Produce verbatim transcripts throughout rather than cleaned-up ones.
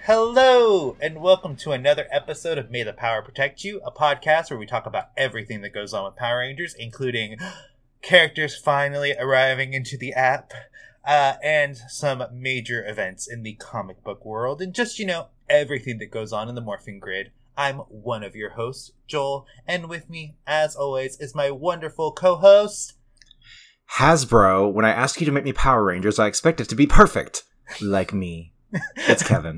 Hello, and welcome to another episode of May the Power Protect You, a podcast where we talk about everything that goes on with Power Rangers, including characters finally arriving into the app, uh, and some major events in the comic book world, and just, you know, everything that goes on in the Morphing Grid. I'm one of your hosts, Joel, and with me, as always, is my wonderful co-host... Hasbro, when I ask you to make me Power Rangers, I expect it to be perfect. Like me. It's Kevin.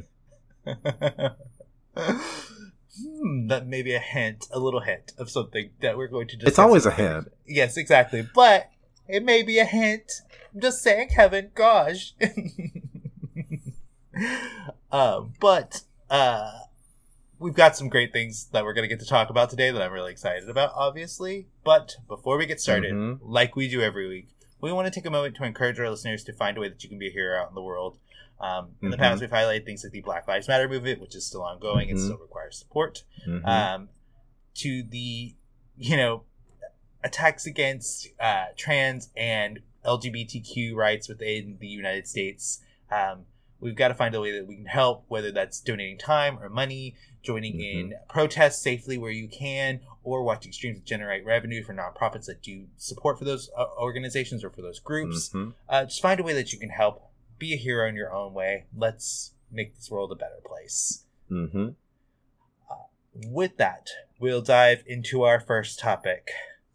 hmm, that may be a hint, a little hint of something that we're going to discuss. It's always a hint. Yes, exactly. But it may be a hint. I'm just saying, Kevin. Gosh. uh, but uh, we've got some great things that we're going to get to talk about today that I'm really excited about, obviously. But before we get started, mm-hmm. like we do every week, we want to take a moment to encourage our listeners to find a way that you can be a hero out in the world. Um, in the mm-hmm. past, we've highlighted things like the Black Lives Matter movement, which is still ongoing and mm-hmm. still requires support, mm-hmm. um, to the, you know, attacks against uh, trans and L G B T Q rights within the United States. Um, we've got to find a way that we can help, whether that's donating time or money, joining mm-hmm. in protests safely where you can, or watching streams that generate revenue for nonprofits that do support for those uh, organizations or for those groups. Mm-hmm. Uh, just find a way that you can help. Be a hero in your own way. Let's make this world a better place. Mm-hmm. Uh, with that, we'll dive into our first topic.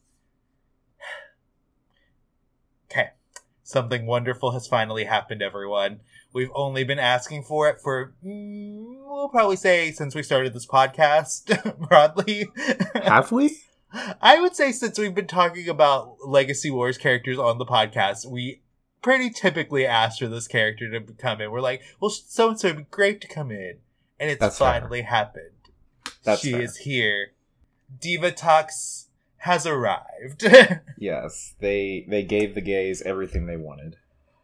Okay. Something wonderful has finally happened, everyone. We've only been asking for it for, mm, we'll probably say, since we started this podcast, broadly. Have we? I would say since we've been talking about Legacy Wars characters on the podcast, we pretty typically ask for this character to come in. We're like, well, so-and-so would be great to come in. And it's That's finally fair. happened. That's she fair. is here. Divatox has arrived. Yes, they they gave the gays everything they wanted.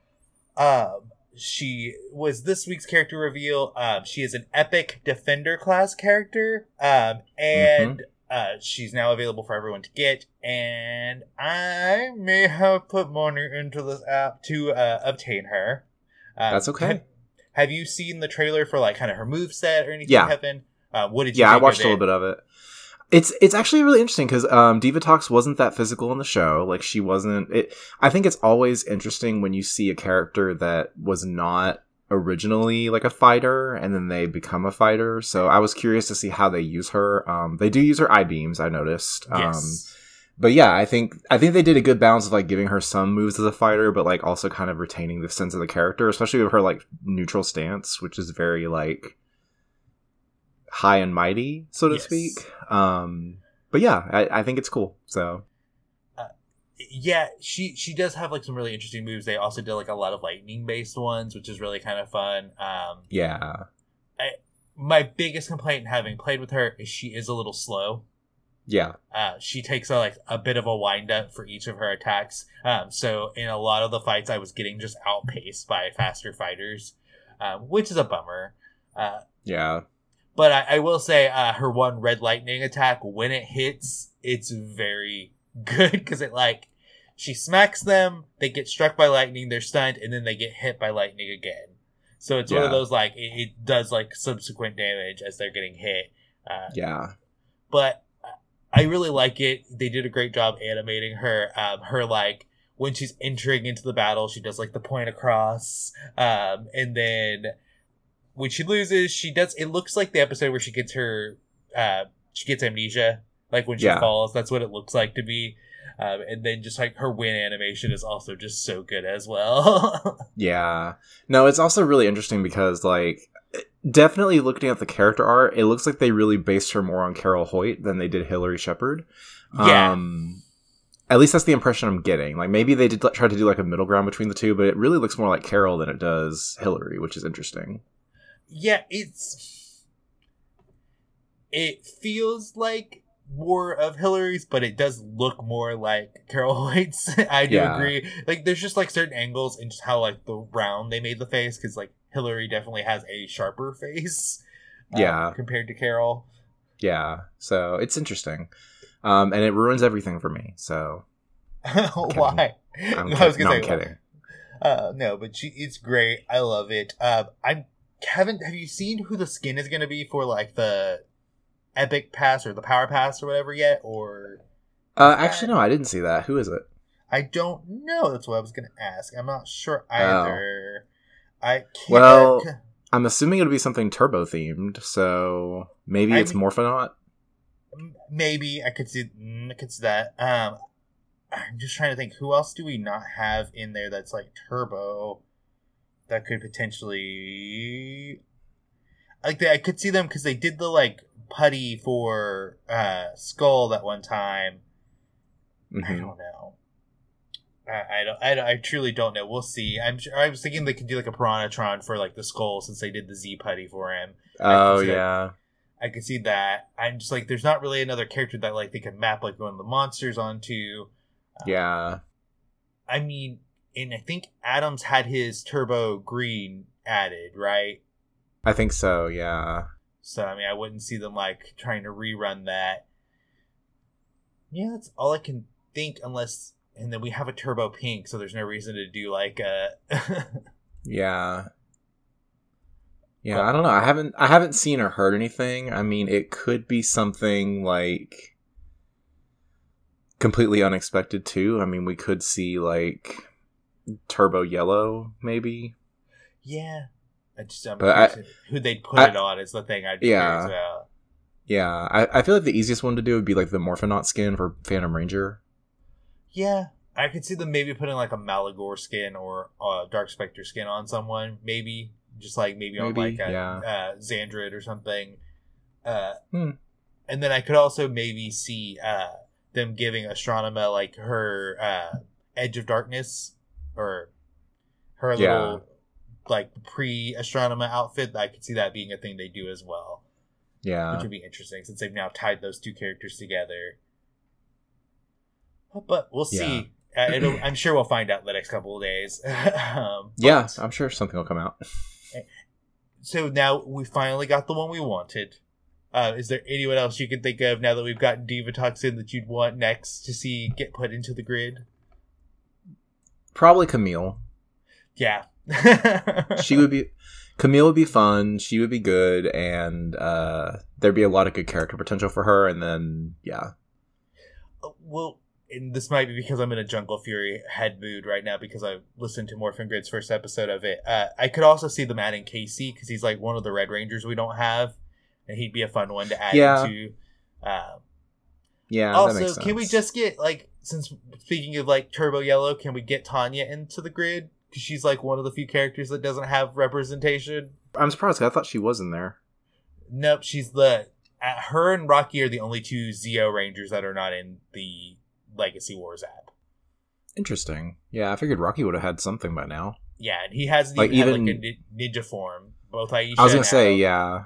Um, she was this week's character reveal. Um, she is an epic defender class character. Um, and... Mm-hmm. Uh, she's now available for everyone to get, and I may have put money into this app to uh, obtain her. Um, That's okay. Have, have you seen the trailer for like kind of her moveset or anything, yeah. Kevin? Uh, what did you? Yeah, think I watched of a little bit of it. It's it's actually really interesting because um, Divatox wasn't that physical in the show. Like she wasn't. It. I think it's always interesting when you see a character that was not originally like a fighter and then they become a fighter, so I was curious to see how they use her. Um they do use her I-beams, I noticed. Yes. Um but yeah, I think I think they did a good balance of like giving her some moves as a fighter, but like also kind of retaining the sense of the character, especially with her like neutral stance, which is very like high and mighty, so to yes. speak. Um but yeah, I, I think it's cool. So yeah, she she does have like some really interesting moves. They also did like a lot of lightning based ones, which is really kind of fun. Um, yeah, I, my biggest complaint having played with her is she is a little slow. Yeah, uh, she takes a, like a bit of a wind up for each of her attacks. Um, so in a lot of the fights, I was getting just outpaced by faster fighters, uh, which is a bummer. Uh, yeah, but I, I will say uh, her one red lightning attack, when it hits, it's very good because it like she smacks them, they get struck by lightning, they're stunned, and then they get hit by lightning again. So it's yeah. one of those like it, it does like subsequent damage as they're getting hit. Uh, yeah, but I really like it. They did a great job animating her. Um, her like when she's entering into the battle, she does like the point across, um, and then when she loses, she does. It looks like the episode where she gets her, uh, she gets amnesia. Like when she yeah. falls, that's what it looks like to me. Um, and then just like her win animation is also just so good as well. Yeah. No, it's also really interesting because like definitely looking at the character art, it looks like they really based her more on Carol Hoyt than they did Hillary Shepard. Yeah. Um, at least that's the impression I'm getting. Like maybe they did try to do like a middle ground between the two, but it really looks more like Carol than it does Hillary, which is interesting. Yeah, it's it feels like more of Hillary's, but it does look more like Carol Hoyt's. I do yeah. agree. Like, there's just like certain angles and just how like the round they made the face, because like Hillary definitely has a sharper face, um, yeah, compared to Carol. Yeah, so it's interesting, um, and it ruins everything for me. So why? I'm, I was gonna no, say, I'm kidding. Uh, no, but she, it's great. I love it. Uh, I'm Kevin, have you seen who the skin is going to be for like the Epic Pass or the Power Pass or whatever yet? Or uh, actually, no, I didn't see that. Who is it? I don't know. That's what I was going to ask. I'm not sure either. Oh. I can't. Well, I'm assuming it'll be something turbo themed, so maybe it's I mean, Morphonaut. Maybe I could see. I could see that. Um, I'm just trying to think. Who else do we not have in there that's like turbo? That could potentially, like, they, I could see them because they did the like putty for uh, Skull that one time. Mm-hmm. I don't know. I, I don't. I, don't, I truly don't know. We'll see. I'm. Sure, I was thinking they could do like a Piranhatron for like the Skull since they did the Z putty for him. Oh yeah. I could see that. I'm just like, there's not really another character that like they can map like one of the monsters onto. Yeah. Uh, I mean. And I think Adams had his turbo green added, right? I think so, yeah. So, I mean, I wouldn't see them, like, trying to rerun that. Yeah, that's all I can think, unless... And then we have a turbo pink, so there's no reason to do, like, a... yeah. Yeah, but, I don't know. I haven't I haven't seen or heard anything. I mean, it could be something, like, completely unexpected, too. I mean, we could see, like... Turbo Yellow, maybe. Yeah, I just I'm but I, who they'd put I, it on is the thing I'd be yeah, curious about. Yeah, I, I feel like the easiest one to do would be like the Morphonaut skin for Phantom Ranger. Yeah, I could see them maybe putting like a Malagor skin or a Dark Spectre skin on someone, maybe just like maybe, maybe on like a yeah. uh, Xandrid or something. Uh, hmm. And then I could also maybe see uh, them giving Astronema like her uh, Edge of Darkness. Or her yeah. little, like, pre-Astronema outfit. I could see that being a thing they do as well. Yeah. Which would be interesting, since they've now tied those two characters together. But we'll see. Yeah. Uh, it'll, I'm sure we'll find out in the next couple of days. um, yeah, I'm sure something will come out. So now we finally got the one we wanted. Uh, is there anyone else you can think of now that we've gotten Divatox in that you'd want next to see get put into the grid? Probably Camille. Yeah. she would be Camille would be fun, she would be good, and uh, there'd be a lot of good character potential for her, and then, yeah. Well, and this might be because I'm in a Jungle Fury head mood right now because I listened to Morphin Grid's first episode of it. Uh, I could also see them adding Casey because he's like one of the Red Rangers we don't have, and he'd be a fun one to add yeah. into. Um, yeah, also, that makes sense. Can we just get, like, since speaking of like Turbo Yellow, can we get Tanya into the grid? Because she's like one of the few characters that doesn't have representation. I'm surprised. I thought she was in there. Nope, she's the... Uh, her and Rocky are the only two Zeo Rangers that are not in the Legacy Wars app. Interesting. Yeah, I figured Rocky would have had something by now. Yeah, and he hasn't like, even, even had like a ninja form. Both Aisha I was going to say, yeah.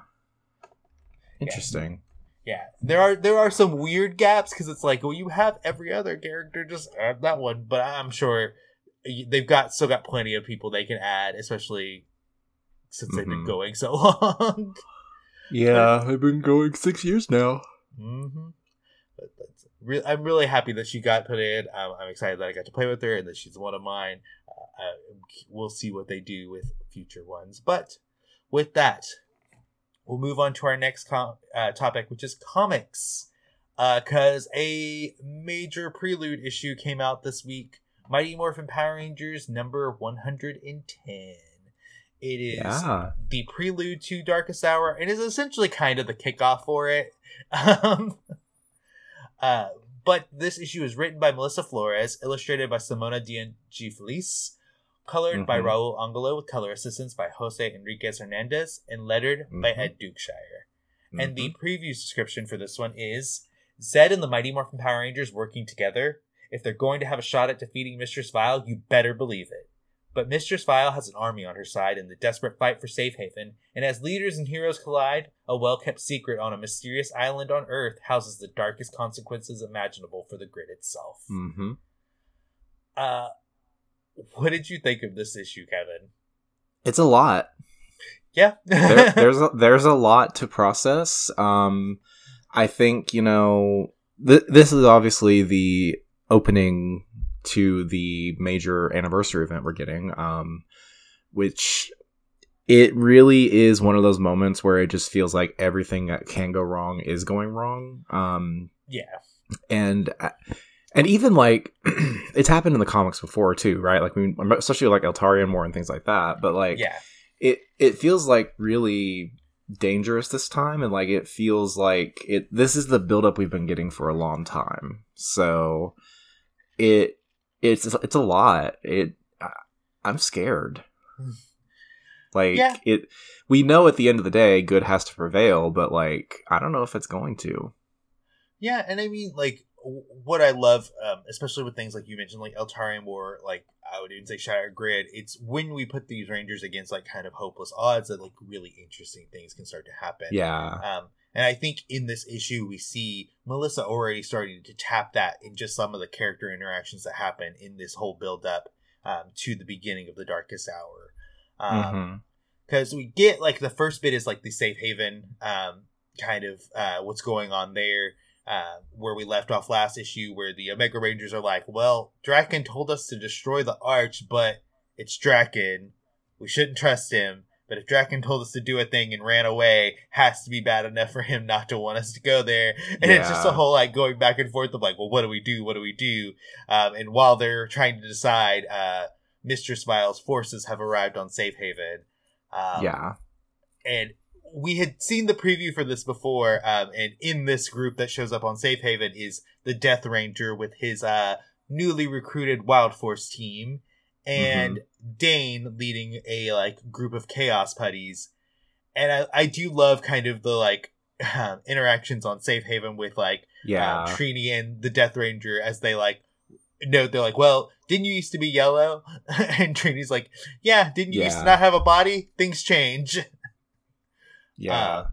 Interesting. Yeah. Yeah, there are there are some weird gaps because it's like, well, you have every other character, just add that one. But I'm sure they've got still got plenty of people they can add, especially since mm-hmm. they've been going so long. Yeah, but, they've been going six years now. Mm-hmm. But that's re- I'm really happy that she got put in. I'm, I'm excited that I got to play with her and that she's one of mine. Uh, I, we'll see what they do with future ones. But with that, we'll move on to our next com- uh, topic, which is comics. Because uh, a major prelude issue came out this week. Mighty Morphin Power Rangers number one hundred ten. It is yeah. the prelude to Darkest Hour, and is essentially kind of the kickoff for it. Um, uh, but this issue is written by Melissa Flores, illustrated by Simona Gianfelice, colored mm-hmm. by Raul Angelo, with color assistance by Jose Enriquez Hernandez, and lettered mm-hmm. by Ed Dukeshire. Mm-hmm. And the preview description for this one is, Zed and the Mighty Morphin Power Rangers working together. If they're going to have a shot at defeating Mistress Vile, you better believe it. But Mistress Vile has an army on her side in the desperate fight for Safe Haven, and as leaders and heroes collide, a well-kept secret on a mysterious island on Earth houses the darkest consequences imaginable for the grid itself. Mm-hmm. Uh, what did you think of this issue, Kevin? It's a lot. Yeah. there, there's a, there's a lot to process. Um, I think, you know, th- this is obviously the opening to the major anniversary event we're getting, um, which it really is one of those moments where it just feels like everything that can go wrong is going wrong. Um, yeah. And and even like it's happened in the comics before too, right? Like we, especially like Eltarian War and things like that. But like, yeah, it it feels like really dangerous this time, and like it feels like it. This is the buildup we've been getting for a long time. So it it's it's a lot. It I'm scared. Like yeah. it, we know at the end of the day, good has to prevail, but like, I don't know if it's going to. Yeah, and I mean, like, what I love, um, especially with things like you mentioned, like Eltarian War, like I would even say Shattered Grid. It's when we put these Rangers against like kind of hopeless odds that like really interesting things can start to happen. Yeah. Um, and I think in this issue we see Melissa already starting to tap that in just some of the character interactions that happen in this whole build up um, to the beginning of the Darkest Hour. Um, because mm-hmm. we get like the first bit is like the safe haven, um, kind of uh, what's going on there, uh, where we left off last issue, where the Omega Rangers are like, well, Draken told us to destroy the Arch, but it's Draken. We shouldn't trust him. But if Draken told us to do a thing and ran away, has to be bad enough for him not to want us to go there. And yeah. It's just a whole like going back and forth of like, well, what do we do? What do we do? Um, and while they're trying to decide, uh, Mistress Vile's forces have arrived on Safe Haven. Um, yeah. And we had seen the preview for this before. Um, and in this group that shows up on Safe Haven is the Death Ranger with his uh, newly recruited Wild Force team. And mm-hmm. Dane leading a like group of Chaos Putties. And I, I do love kind of the like um, interactions on Safe Haven with like yeah. um, Trini and the Death Ranger as they like No, they're like, well, didn't you used to be yellow? And Trini's like, yeah, didn't you yeah. used to not have a body? Things change. Yeah. Uh,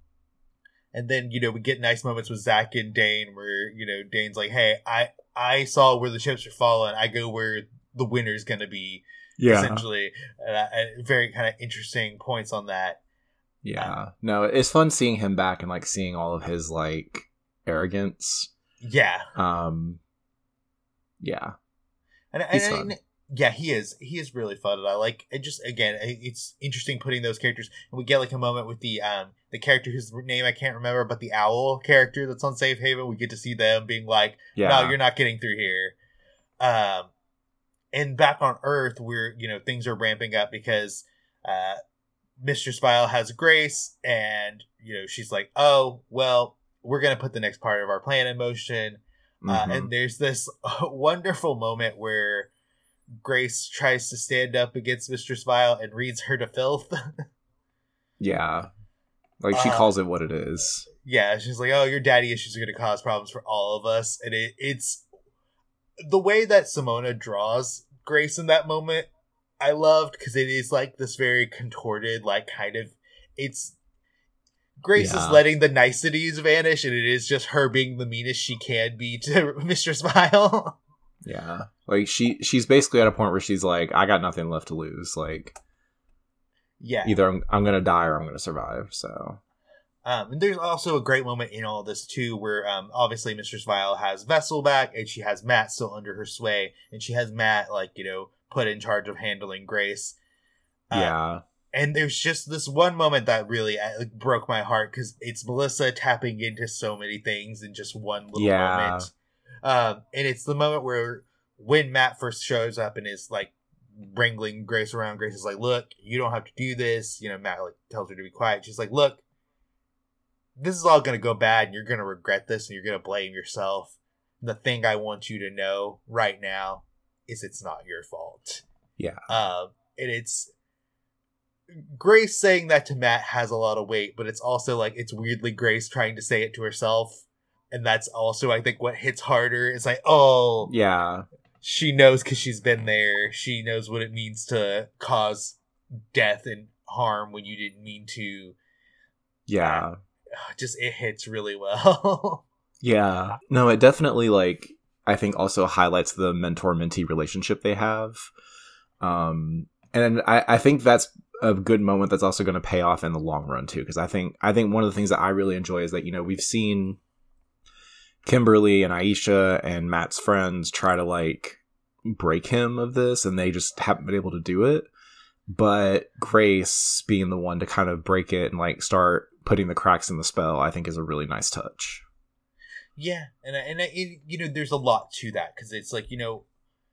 and then, you know, we get nice moments with Zach and Dane where, you know, Dane's like, hey, I, I saw where the chips are falling. I go where the winner's going to be, yeah. essentially. Uh, and very kind of interesting points on that. Yeah. Um, no, it's fun seeing him back and, like, seeing all of his, like, arrogance. Yeah. Um... Yeah, and, and, he's and fun. Yeah, he is. He is really fun, and I like it. Just again, it's interesting putting those characters, and we get like a moment with the um the character whose name I can't remember, but the owl character that's on Safe Haven. We get to see them being like, yeah. "No, you're not getting through here." Um, and back on Earth, where you know things are ramping up because uh, Mistress Vile has Grace, and you know she's like, "Oh, well, we're gonna put the next part of our plan in motion." Uh, mm-hmm. And there's this uh, wonderful moment where Grace tries to stand up against Mistress Vile and reads her to filth. Yeah. Like, she uh, calls it what it is. Yeah, she's like, oh, your daddy issues are going to cause problems for all of us. And it, it's... The way that Simona draws Grace in that moment, I loved, because it is, like, this very contorted, like, kind of... It's... Grace yeah. is letting the niceties vanish, and it is just her being the meanest she can be to Mistress Vile. Yeah. Like, she she's basically at a point where she's like, I got nothing left to lose. Like, yeah. Either I'm, I'm going to die or I'm going to survive, so... Um, and there's also a great moment in all this, too, where um, obviously Mistress Vile has Vessel back, and she has Matt still under her sway, and she has Matt, like, you know, put in charge of handling Grace. Um, yeah. And there's just this one moment that really like, broke my heart because it's Melissa tapping into so many things in just one little yeah. moment. Um, and it's the moment where when Matt first shows up and is like wrangling Grace around, Grace is like, look, you don't have to do this. You know, Matt like tells her to be quiet. She's like, look, this is all going to go bad and you're going to regret this and you're going to blame yourself. The thing I want you to know right now is it's not your fault. Yeah. Um, and it's... Grace saying that to Matt has a lot of weight, but it's also like it's weirdly Grace trying to say it to herself, and that's also I think what hits harder. It's like, oh, yeah, she knows because she's been there. She knows what it means to cause death and harm when you didn't mean to. Yeah, uh, just it hits really well. Yeah, no, it definitely like I think also highlights the mentor-mentee relationship they have, um, and I, I think that's a good moment that's also going to pay off in the long run too, because I think I think one of the things that I really enjoy is that, you know, we've seen Kimberly and Aisha and Matt's friends try to like break him of this, and they just haven't been able to do it. but Grace being the one to kind of break it and like start putting the cracks in the spell, I think is a really nice touch. Yeah, and and it, you know, there's a lot to that because it's like, you know,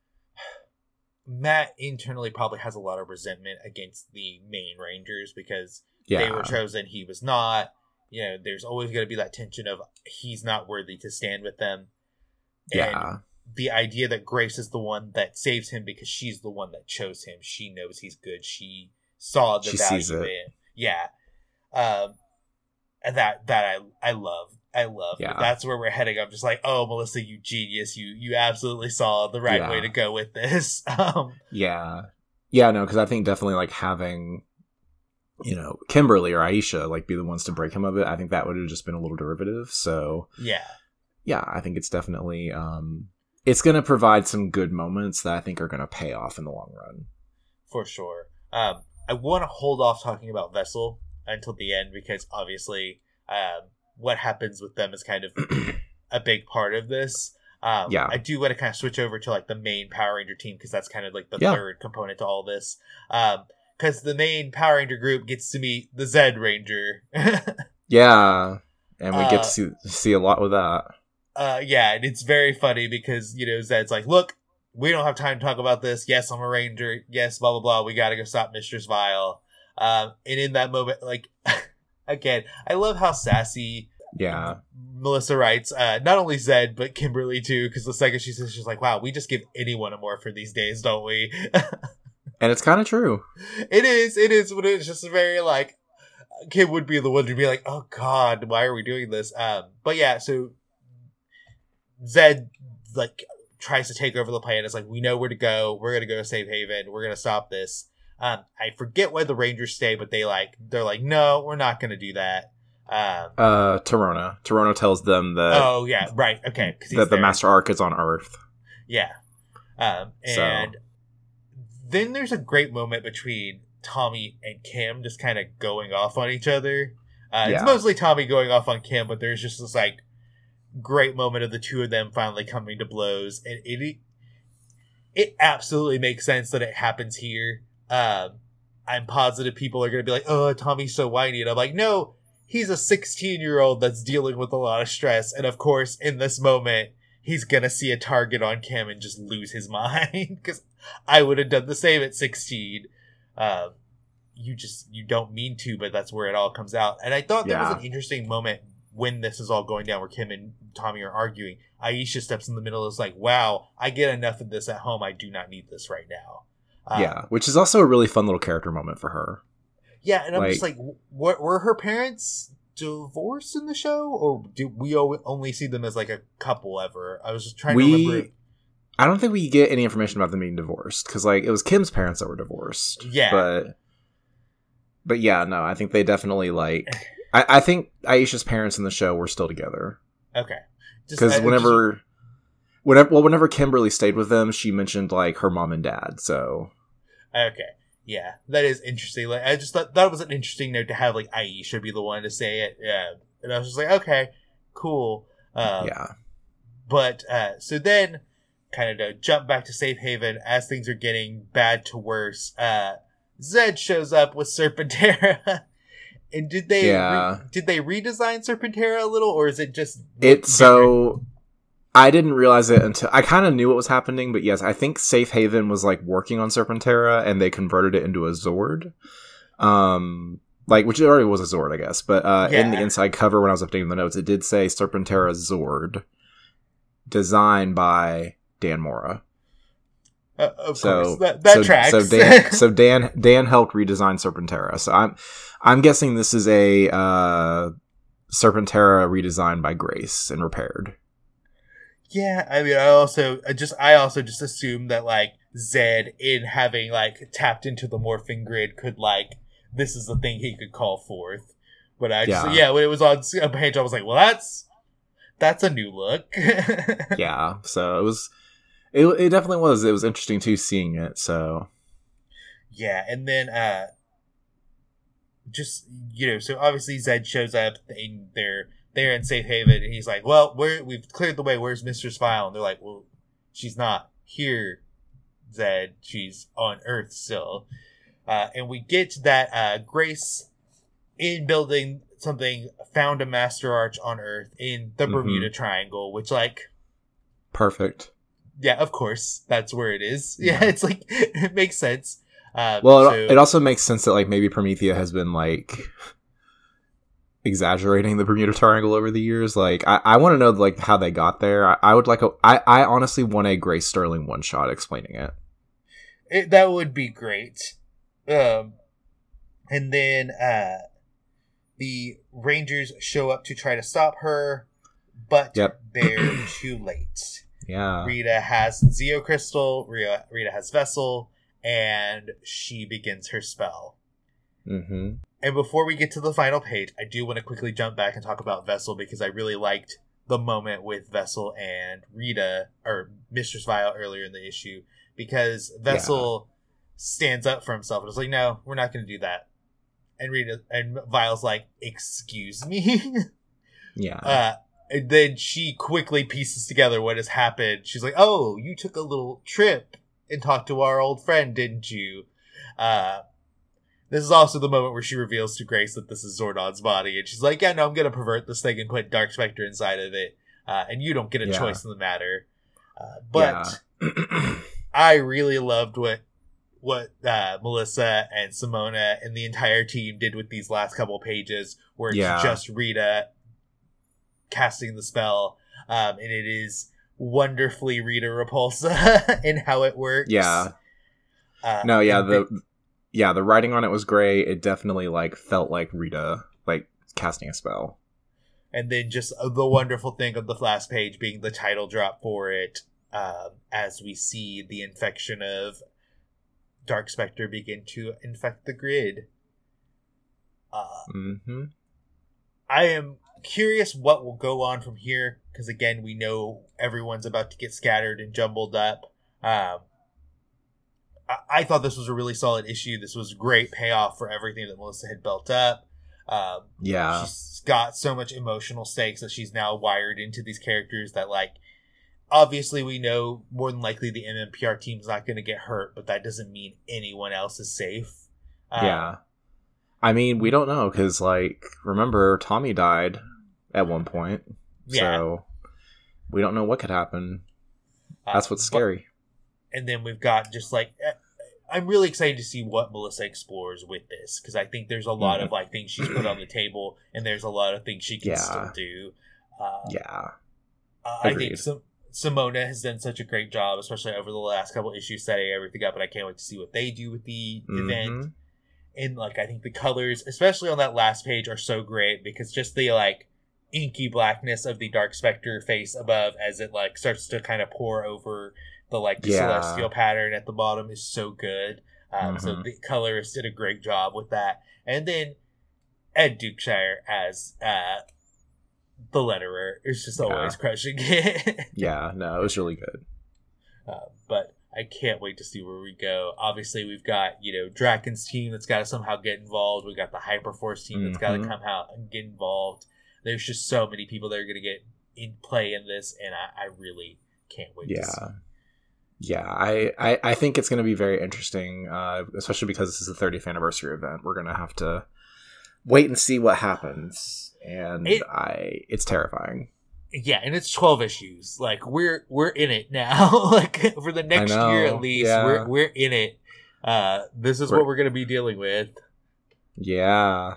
Matt internally probably has a lot of resentment against the main Rangers because yeah. they were chosen, he was not. You know, there's always going to be that tension of he's not worthy to stand with them. And yeah. the idea that Grace is the one that saves him because she's the one that chose him. She knows he's good. She saw the she value sees it. in him. Yeah. Um, and that, that I, I love. I love. Yeah. That's where we're heading. I'm just like, oh, Melissa, you genius. You, you absolutely saw the right yeah. way to go with this. Um, yeah. Yeah, no, because I think definitely like having, you know, Kimberly or Aisha like be the ones to break him of it. I think that would have just been a little derivative. So yeah. Yeah, I think it's definitely, um, it's going to provide some good moments that I think are going to pay off in the long run. For sure. Um, I want to hold off talking about Vessel until the end because obviously um, what happens with them is kind of a big part of this. Um, yeah. I do want to kind of switch over to like the main Power Ranger team because that's kind of like the yeah. third component to all this. Because um, the main Power Ranger group gets to meet the Zed Ranger. yeah. And we uh, get to see, see a lot with that. Uh, yeah, and it's very funny because, you know, Zed's like, look, we don't have time to talk about this. Yes, I'm a ranger. Yes, blah, blah, blah. We got to go stop Mistress Vile. Um, and in that moment, like, again, I love how sassy yeah. Melissa writes, uh, not only Zed, but Kimberly, too, because the second she says, she's like, wow, we just give anyone a morpher these days, don't we? And it's kind of true. It is. It is, but it's just very, like, Kim would be the one to be like, oh, God, why are we doing this? Um, but yeah, so Zed, like, tries to take over the planet. It's like, we know where to go. We're going to go to Safe Haven. We're going to stop this. Um, I forget where the Rangers stay, but they, like, they're like, no, we're not going to do that. Um, uh, Torona. Torona tells them that... Oh, yeah, right, okay. That the Master Arc is on Earth. Yeah. Um, and so. Then there's a great moment between Tommy and Kim just kind of going off on each other. Uh, yeah. It's mostly Tommy going off on Kim, but there's just this, like, great moment of the two of them finally coming to blows, and it it absolutely makes sense that it happens here. Um, I'm positive people are going to be like, "Oh, Tommy's so whiny," and I'm like, "No, he's a sixteen year old that's dealing with a lot of stress, and of course, in this moment, he's gonna see a target on Kim and just lose his mind because I would have done the same at sixteen." Um, you just you don't mean to, but that's where it all comes out, and I thought that yeah. was an interesting moment. When this is all going down, where Kim and Tommy are arguing, Aisha steps in the middle and is like, wow, I get enough of this at home. I do not need this right now. Um, yeah, which is also a really fun little character moment for her. Yeah, and I'm like, just like, were, were her parents divorced in the show? Or do we only see them as like a couple ever? I was just trying we, to remember. I don't think we get any information about them being divorced. Because like, it was Kim's parents that were divorced. Yeah. But, but yeah, no, I think they definitely like... I, I think Aisha's parents in the show were still together. Okay. Because whenever, just... whenever, well, whenever Kimberly stayed with them, she mentioned like her mom and dad. So, okay, yeah, that is interesting. Like, I just thought that was an interesting note to have. Like, Aisha be the one to say it. Yeah, and I was just like, okay, cool. Um, yeah. But uh, so then, kind of to jump back to Safe Haven as things are getting bad to worse. Uh, Zed shows up with Serpentera. And did they yeah. re- did they redesign Serpentera a little, or is it just it? So I didn't realize it until I kind of knew what was happening, but yes, I think Safe Haven was like working on Serpentera, and they converted it into a Zord, um, like which already was a Zord, I guess. But uh, yeah. in the inside cover, when I was updating the notes, it did say Serpentera Zord, designed by Dan Mora. Uh, of so, course, that, that so, tracks. So Dan, so Dan, Dan helped redesign Serpentera. So I'm, I'm guessing this is a uh, Serpentera redesigned by Grace and repaired. Yeah, I mean, I also I just, I also just assumed that like Zed, in having like tapped into the morphing grid, could like this is the thing he could call forth. But I just, yeah, yeah when it was on a page, I was like, well, that's that's a new look. Yeah, so it was. It it definitely was. It was interesting too seeing it. So yeah, and then uh, just you know, so obviously Zed shows up and they're they're in Safe Haven, and he's like, "Well, we're we've cleared the way. Where's Mistress Vile?" And they're like, "Well, she's not here, Zed. She's on Earth still." Uh, and we get that uh, Grace, in building something, found a Master Arch on Earth in the mm-hmm. Bermuda Triangle, which, like... Perfect. Yeah, of course. That's where it is. Yeah, yeah. It's like, it makes sense. Um, well, so... it also makes sense that, like, maybe Promethea has been, like... exaggerating the Bermuda Triangle over the years. Like, I, I want to know, like, how they got there. I, I would like a... I, I honestly want a Grace Sterling one-shot explaining it. it. That would be great. Um, and then, uh, the Rangers show up to try to stop her, but yep. they're too late. Yeah. Rita has Zeo Crystal, Rita, Rita has Vessel, and she begins her spell. Mm-hmm. And before we get to the final page, I do want to quickly jump back and talk about Vessel, because I really liked the moment with Vessel and Rita, or Mistress Vile earlier in the issue, because Vessel yeah. stands up for himself and is like, no, we're not going to do that. And Rita and Vile's like, excuse me? Yeah. Uh, and then she quickly pieces together what has happened. She's like, oh, you took a little trip and talked to our old friend, didn't you? Uh, this is also the moment where she reveals to Grace that this is Zordon's body. And she's like, yeah, no, I'm going to pervert this thing and put Dark Spectre inside of it. Uh, and you don't get a yeah. choice in the matter. Uh, but yeah. I really loved what what uh, Melissa and Simona and the entire team did with these last couple pages, where it's yeah. just Rita casting the spell. Um, and it is wonderfully Rita Repulsa in how it works. Yeah. Uh, no, yeah, the... They- Yeah, the writing on it was great. It definitely, like, felt like Rita, like, casting a spell. And then just the wonderful thing of the last page being the title drop for it, um, as we see the infection of Dark Spectre begin to infect the grid. Uh, mm-hmm. I am curious what will go on from here, because, again, we know everyone's about to get scattered and jumbled up. Um, I thought this was a really solid issue. This was great payoff for everything that Melissa had built up. Um, yeah. She's got so much emotional stakes that she's now wired into these characters that, like, obviously we know more than likely the M M P R team's not going to get hurt, but that doesn't mean anyone else is safe. Um, yeah. I mean, we don't know, because, like, remember, Tommy died at one point. Yeah. So we don't know what could happen. That's what's uh, scary. But, And then we've got just like, I'm really excited to see what Melissa explores with this, because I think there's a lot mm-hmm. of like things she's put on the table, and there's a lot of things she can yeah. still do. Uh, yeah, uh, I think Sim- Simona has done such a great job, especially over the last couple issues, setting everything up, and I can't wait to see what they do with the mm-hmm. event. And like, I think the colors, especially on that last page, are so great, because just the like inky blackness of the Dark Spectre face above as it like starts to kind of pour over the like yeah. celestial pattern at the bottom is so good. Um, mm-hmm. So the colorist did a great job with that. And then Ed Dukeshire as uh, the letterer is just always yeah. crushing it. Yeah, no, it was really good. Uh, but I can't wait to see where we go. Obviously, we've got, you know, Draken's team that's got to somehow get involved. We've got the Hyperforce team that's mm-hmm. got to come out and get involved. There's just so many people that are going to get in play in this, and I, I really can't wait yeah. to see. Yeah, I, I, I think it's going to be very interesting, uh, especially because this is the thirtieth anniversary event. We're going to have to wait and see what happens, and it, I it's terrifying. Yeah, and it's twelve issues. Like, we're we're in it now. Like, for the next year at least, yeah. we're we're in it. Uh, this is we're, what we're going to be dealing with. Yeah.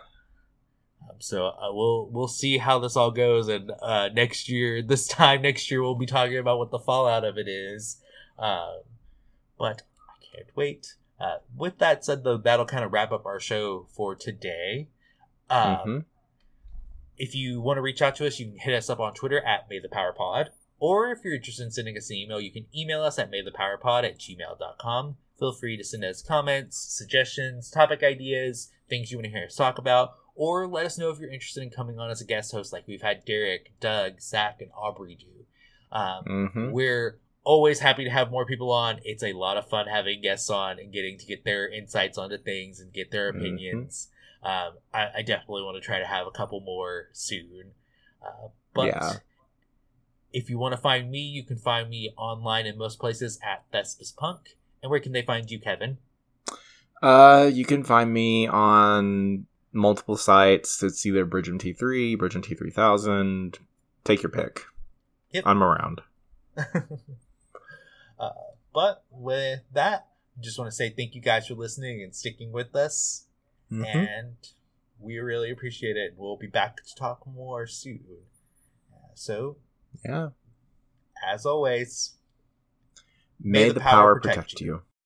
So uh, we'll we'll see how this all goes, and uh, next year, this time next year, we'll be talking about what the fallout of it is. Um, but I can't wait. Uh, with that said, though, that'll kind of wrap up our show for today. Um, mm-hmm. If you want to reach out to us, you can hit us up on Twitter at May the Power Pod, or if you're interested in sending us an email, you can email us at maythepowerpod at gmail dot com. Feel free to send us comments, suggestions, topic ideas, things you want to hear us talk about. Or let us know if you're interested in coming on as a guest host, like we've had Derek, Doug, Zach, and Aubrey do. Um, mm-hmm. We're always happy to have more people on. It's a lot of fun having guests on and getting to get their insights onto things and get their opinions. Mm-hmm. Um, I, I definitely want to try to have a couple more soon. Uh, but yeah. if you want to find me, you can find me online in most places at Thespis Punk. And where can they find you, Kevin? Uh, you can find me on multiple sites. It's either Bridgem T three, Bridgem T three thousand. Take your pick. Yep. I'm around. uh, but with that, I just want to say thank you guys for listening and sticking with us. Mm-hmm. And we really appreciate it. We'll be back to talk more soon. Uh, so, yeah. As always, may, may the, the power, power protect, protect you. you.